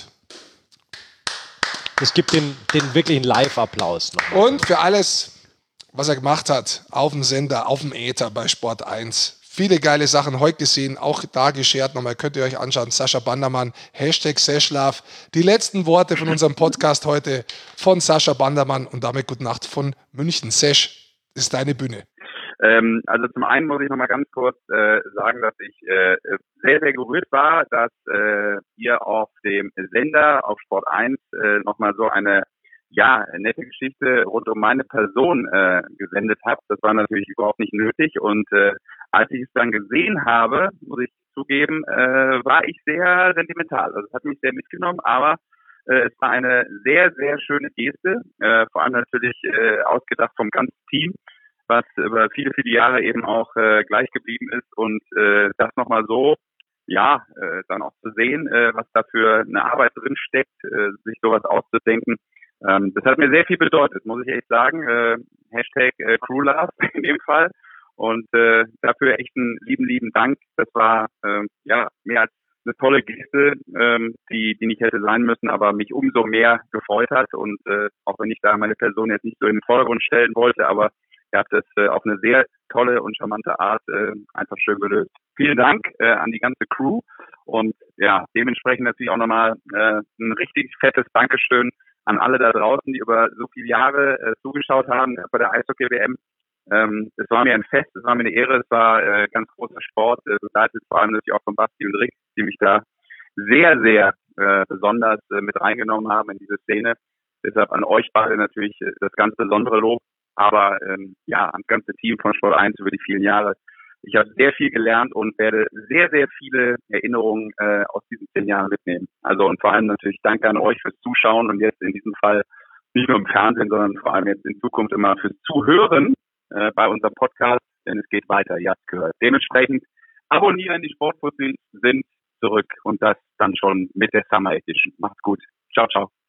Es gibt den, den wirklichen Live-Applaus noch. Und für alles, was er gemacht hat, auf dem Sender, auf dem Äther bei Sport eins. Viele geile Sachen heute gesehen, auch da geshared. Nochmal könnt ihr euch anschauen. Sascha Bandermann, Hashtag Seschlaf. Die letzten Worte von unserem Podcast heute von Sascha Bandermann und damit gute Nacht von München. Sesch, ist deine Bühne. Ähm, also zum einen muss ich nochmal ganz kurz äh, sagen, dass ich äh, sehr, sehr gerührt war, dass äh, ihr auf dem Sender, auf Sport eins, äh, nochmal so eine ja, nette Geschichte rund um meine Person äh, gesendet habt. Das war natürlich überhaupt nicht nötig und äh, als ich es dann gesehen habe, muss ich zugeben, äh, war ich sehr sentimental. Also es hat mich sehr mitgenommen, aber äh, es war eine sehr, sehr schöne Geste, äh, vor allem natürlich äh, ausgedacht vom ganzen Team, was über viele, viele Jahre eben auch äh, gleich geblieben ist und äh, das nochmal so, ja, äh, dann auch zu sehen, äh, was da für eine Arbeit drin steckt, äh, sich sowas auszudenken. Ähm, das hat mir sehr viel bedeutet, muss ich echt sagen. Äh, Hashtag äh, CrewLove in dem Fall. Und äh, dafür echt einen lieben, lieben Dank. Das war äh, ja mehr als eine tolle Geste, ähm, die die nicht hätte sein müssen, aber mich umso mehr gefreut hat. Und äh, auch wenn ich da meine Person jetzt nicht so in den Vordergrund stellen wollte, aber ihr habt das äh, auf eine sehr tolle und charmante Art äh, einfach schön gelöst. Vielen Dank äh, an die ganze Crew und ja, dementsprechend natürlich auch nochmal äh, ein richtig fettes Dankeschön an alle da draußen, die über so viele Jahre äh, zugeschaut haben bei der Eishockey-W M. Ähm, es war mir ein Fest, es war mir eine Ehre, es war äh, ganz großer Sport, äh, begleitet vor allem natürlich auch von Basti und Rick, die mich da sehr, sehr äh, besonders äh, mit reingenommen haben in diese Szene. Deshalb an euch beide natürlich äh, das ganz besondere Lob, aber ähm, ja, ans ganze Team von Sport eins über die vielen Jahre. Ich habe sehr viel gelernt und werde sehr, sehr viele Erinnerungen äh, aus diesen zehn Jahren mitnehmen. Also und vor allem natürlich danke an euch fürs Zuschauen und jetzt in diesem Fall nicht nur im Fernsehen, sondern vor allem jetzt in Zukunft immer fürs Zuhören äh, bei unserem Podcast, denn es geht weiter, ihr habt gehört. Dementsprechend abonnieren, die Sportfuzis sind zurück und das dann schon mit der Summer Edition. Macht's gut. Ciao, ciao.